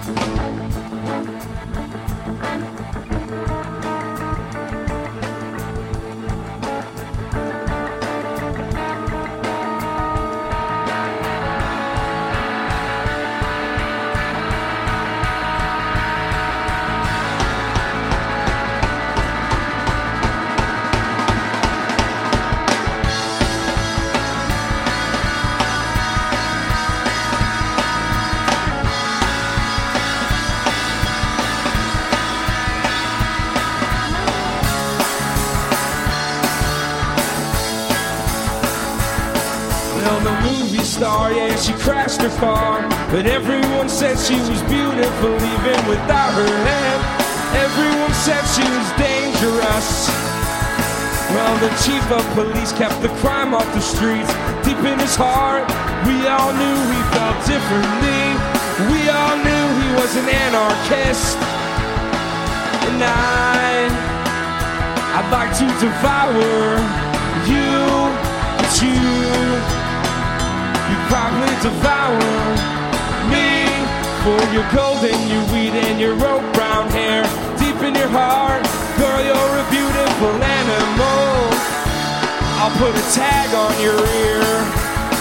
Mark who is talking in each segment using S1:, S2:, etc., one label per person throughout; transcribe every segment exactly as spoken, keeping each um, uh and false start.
S1: Star, yeah, she crashed her car, but everyone said she was beautiful even without her head. Everyone said she was dangerous. Well, the chief of police kept the crime off the streets. Deep in his heart, we all knew he felt differently. We all knew he was an anarchist. And I, I'd like to devour you, but you You probably devour me for your gold and your weed and your rope brown hair. Deep in your heart, girl, you're a beautiful animal. I'll put a tag on your ear.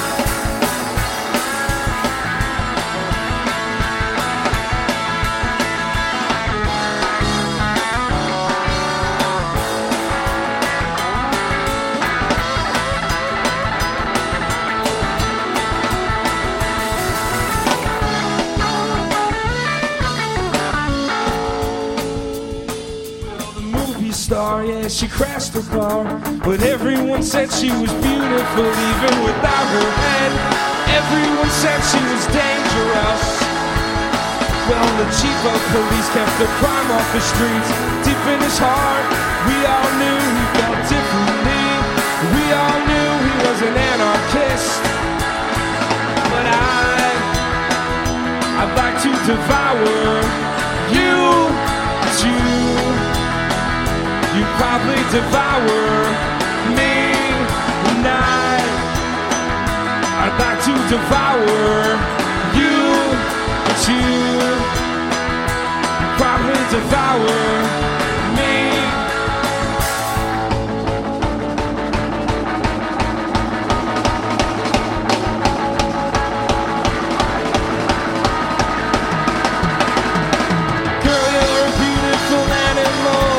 S1: Star, yeah, she crashed her car, but everyone said she was beautiful even without her head. Everyone said she was dangerous. Well, the chief of police kept the crime off the streets. Deep in his heart, we all knew he felt differently. We all knew he was an anarchist. But I, I'd like to devour you, you. You probably devour me tonight. I'd like to devour you, but you probably devour me. Girl, you're a beautiful animal.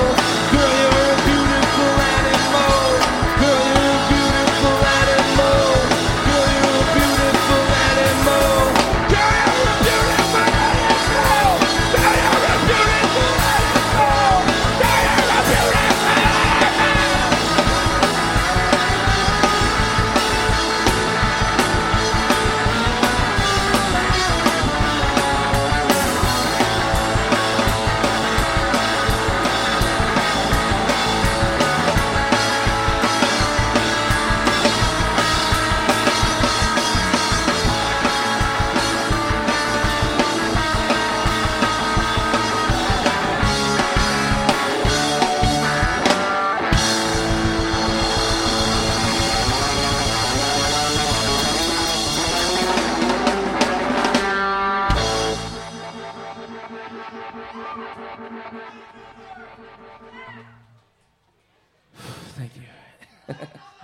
S1: Thank you.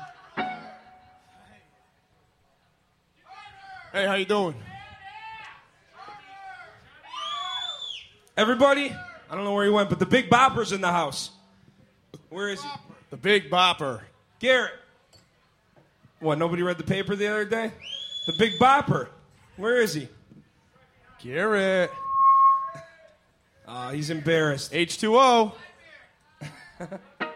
S2: Hey, how you doing?
S1: Everybody? I don't know where he went, but the Big Bopper's in the house. Where is he?
S2: The Big Bopper.
S1: Garrett. What, nobody read the paper the other day? The Big Bopper. Where is he?
S2: Garrett.
S1: Uh, he's embarrassed.
S2: H two O.